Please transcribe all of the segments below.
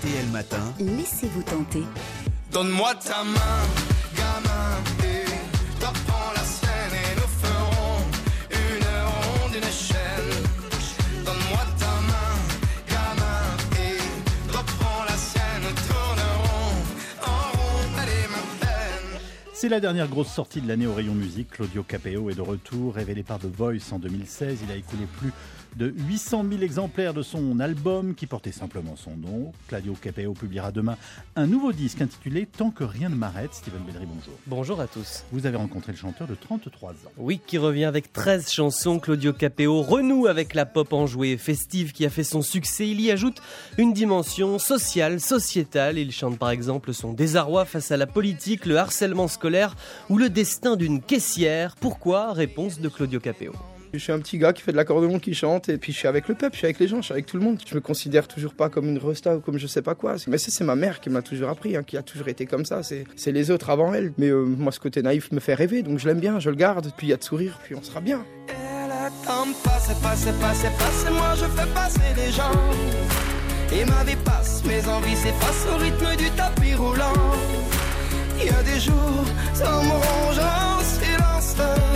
RTL Matin. Laissez-vous tenter. Donne-moi ta main, gamin, et toi prends la sienne et nous ferons une ronde, une chaîne. Donne-moi ta main, gamin, et toi prends la sienne, tournerons en rond, allez ma peine. C'est la dernière grosse sortie de l'année au rayon musique. Claudio Capeo est de retour, révélé par The Voice en 2016. Il a écoulé plus de 800 000 exemplaires de son album qui portait simplement son nom. Claudio Capeo publiera demain un nouveau disque intitulé « Tant que rien ne m'arrête ». Steven Bedry, bonjour. Bonjour à tous. Vous avez rencontré le chanteur de 33 ans. Oui, qui revient avec 13 chansons. Claudio Capeo renoue avec la pop enjouée et festive qui a fait son succès. Il y ajoute une dimension sociale, sociétale. Il chante par exemple son désarroi face à la politique, le harcèlement scolaire ou le destin d'une caissière. Pourquoi ? Réponse de Claudio Capeo. Je suis un petit gars qui fait de l'accordéon, qui chante, et puis je suis avec le peuple, je suis avec les gens, je suis avec tout le monde. Je me considère toujours pas comme une resta ou comme je sais pas quoi. Mais c'est ma mère qui m'a toujours appris, qui a toujours été comme ça. C'est les autres avant elle. Mais moi, ce côté naïf me fait rêver, donc je l'aime bien, je le garde. Puis il y a de sourire, puis on sera bien. Et le temps passe, moi je fais passer les gens. Et ma vie passe, mes envies s'effacent au rythme du tapis roulant. Il y a des jours, ça me ronge en silence.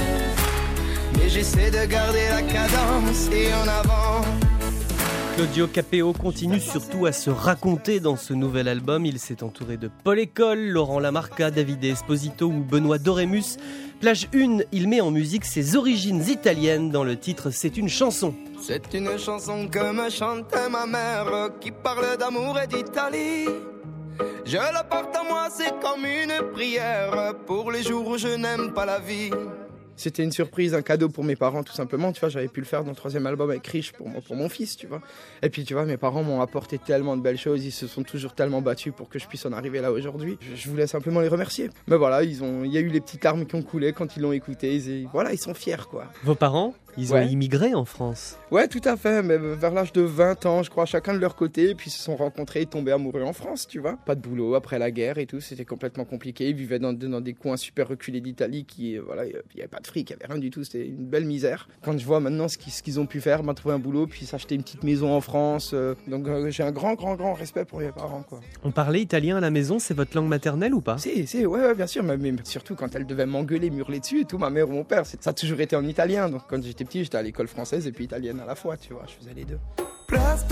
Mais j'essaie de garder la cadence et en avant. Claudio Capeo continue surtout à se raconter dans ce nouvel album. Il s'est entouré de Paul École, Laurent Lamarca, Davide Esposito ou Benoît Doremus. Plage 1, il met en musique ses origines italiennes dans le titre « C'est une chanson ». C'est une chanson que me chantait ma mère qui parle d'amour et d'Italie. Je la porte à moi, c'est comme une prière pour les jours où je n'aime pas la vie. C'était une surprise, un cadeau pour mes parents tout simplement, tu vois, j'avais pu le faire dans le 3e album avec Rich pour mon fils, tu vois. Et puis tu vois, mes parents m'ont apporté tellement de belles choses, ils se sont toujours tellement battus pour que je puisse en arriver là aujourd'hui. Je voulais simplement les remercier. Mais voilà, il y a eu les petites larmes qui ont coulé quand ils l'ont écouté, ils sont fiers quoi. Vos parents ? Ils ont immigré en France. Ouais, tout à fait, mais vers l'âge de 20 ans, je crois, chacun de leur côté, puis ils se sont rencontrés et tombés amoureux en France, tu vois. Pas de boulot après la guerre et tout, c'était complètement compliqué. Ils vivaient dans des coins super reculés d'Italie il n'y avait pas de fric, il n'y avait rien du tout, c'était une belle misère. Quand je vois maintenant ce qu'ils ont pu faire, trouver un boulot, puis s'acheter une petite maison en France, donc j'ai un grand respect pour mes parents, quoi. On parlait italien à la maison, c'est votre langue maternelle ou pas ? Si, ouais, bien sûr, mais surtout quand elle devait m'engueuler, hurler dessus et tout, ma mère ou mon père, ça a toujours été en italien, donc quand j'étais petit, j'étais à l'école française et puis italienne à la fois, tu vois, je faisais les deux. Presto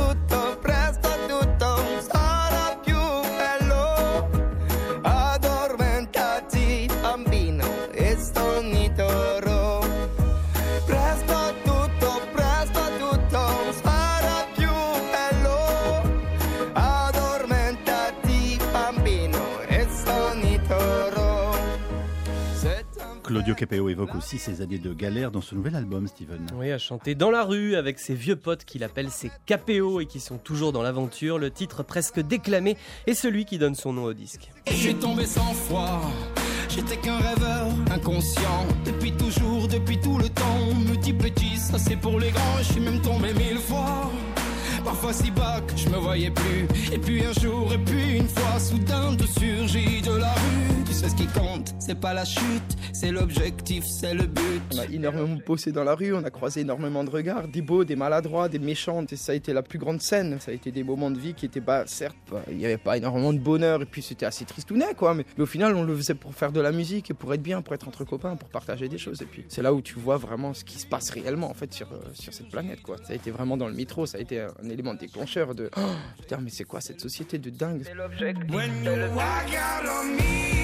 tutto, sarà più bello. Addormentati, bambino, e sonnitoro. Presto tutto, sarà più bello. Addormentati, bambino, e sonnitoro. Claudio Capeo évoque aussi ses années de galère dans ce nouvel album, Steven. Oui, à chanter dans la rue avec ses vieux potes qu'il appelle ses Capeo et qui sont toujours dans l'aventure. Le titre presque déclamé est celui qui donne son nom au disque. Je suis tombé 100 fois, j'étais qu'un rêveur inconscient. Depuis toujours, depuis tout le temps, me dis petit, ça c'est pour les grands. Je suis même tombé 1000 fois, parfois si bas que je me voyais plus. Et puis un jour, et puis une fois, soudain de surgit de la rue. Tu sais ce qui compte, c'est pas la chute, c'est l'objectif, c'est le but. On a énormément bossé dans la rue, on a croisé énormément de regards, des beaux, des maladroits, des méchants. Et ça a été la plus grande scène, ça a été des moments de vie qui étaient certes, il n'y avait pas énormément de bonheur et puis c'était assez tristounet quoi. Mais au final, on le faisait pour faire de la musique et pour être bien, pour être entre copains, pour partager des choses. Et puis c'est là où tu vois vraiment ce qui se passe réellement en fait sur cette planète quoi. Ça a été vraiment dans le métro, ça a été un élément déclencheur de putain mais c'est quoi cette société de dingue. C'est l'objectif, c'est le but.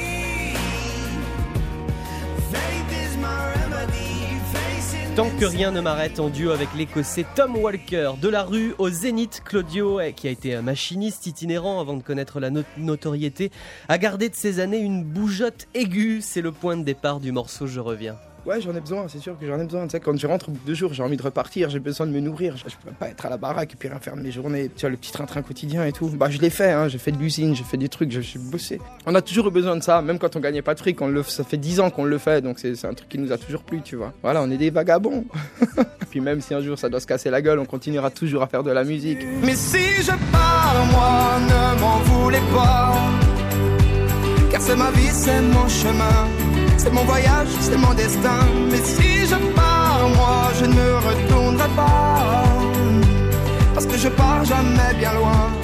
Tant que rien ne m'arrête en duo avec l'écossais Tom Walker. De la rue au Zénith, Claudio, qui a été un machiniste itinérant avant de connaître la notoriété, a gardé de ses années une bougeotte aiguë. C'est le point de départ du morceau Je reviens. Ouais, j'en ai besoin, c'est sûr que j'en ai besoin. Tu sais, quand je rentre au bout de 2 jours, j'ai envie de repartir, j'ai besoin de me nourrir. Je peux pas être à la baraque et puis rien faire de mes journées. Tu vois, le petit train-train quotidien et tout. Bah, je l'ai fait, j'ai fait de l'usine, j'ai fait des trucs, j'ai bossé. On a toujours eu besoin de ça, même quand on gagnait pas de fric, ça fait 10 ans qu'on le fait, donc c'est un truc qui nous a toujours plu, tu vois. Voilà, on est des vagabonds. Puis même si un jour ça doit se casser la gueule, on continuera toujours à faire de la musique. Mais si je pars, moi, ne m'en voulez pas. Car c'est ma vie, c'est mon chemin. C'est mon voyage, c'est mon destin. Mais si je pars, moi, je ne retournerai pas. Parce que je pars jamais bien loin.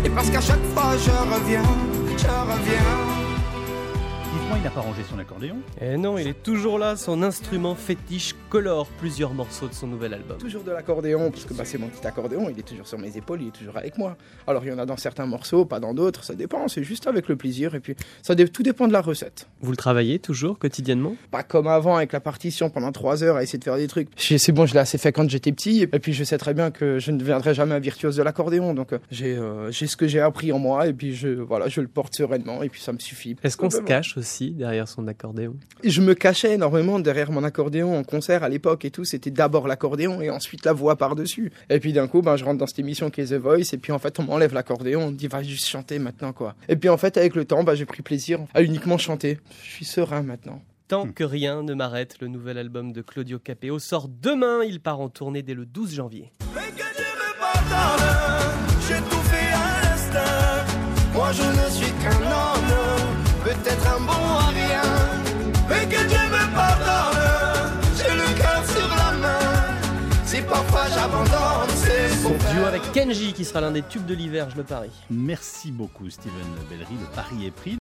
Et parce qu'à chaque fois je reviens. Dites-moi, il n'a pas rangé son accordéon? Eh non, il est toujours là, son instrument fétiche colore plusieurs morceaux de son nouvel album. Toujours de l'accordéon, parce que c'est mon petit accordéon, il est toujours sur mes épaules, il est toujours avec moi. Alors il y en a dans certains morceaux, pas dans d'autres, ça dépend, c'est juste avec le plaisir, et puis tout dépend de la recette. Vous le travaillez toujours, quotidiennement? Pas comme avant avec la partition pendant 3 heures à essayer de faire des trucs. C'est bon, je l'ai assez fait quand j'étais petit, et puis je sais très bien que je ne deviendrai jamais un virtuose de l'accordéon, donc j'ai ce que j'ai appris en moi, et puis je le porte sereinement, et puis ça me suffit. Est-ce qu'on se cache aussi derrière son accordéon? Je me cachais énormément derrière mon accordéon en concert à l'époque et tout, c'était d'abord l'accordéon et ensuite la voix par-dessus. Et puis d'un coup, je rentre dans cette émission qui est The Voice et puis en fait on m'enlève l'accordéon, on me dit va juste chanter maintenant quoi. Et puis en fait avec le temps, j'ai pris plaisir à uniquement chanter. Je suis serein maintenant. Tant que rien ne m'arrête, le nouvel album de Claudio Capéo sort demain, il part en tournée dès le 12 janvier. Mais que Dieu me pardonne, j'ai tout fait à l'instinct. Moi je ne suis qu'un homme, peut-être un bon à rien. Mais que Dieu me pardonne, j'ai le cœur sur la main. Si parfois j'abandonne, c'est pour Duo avec Kenji qui sera l'un des tubes de l'hiver, je le parie. Merci beaucoup Steven Bellery, le pari est pris.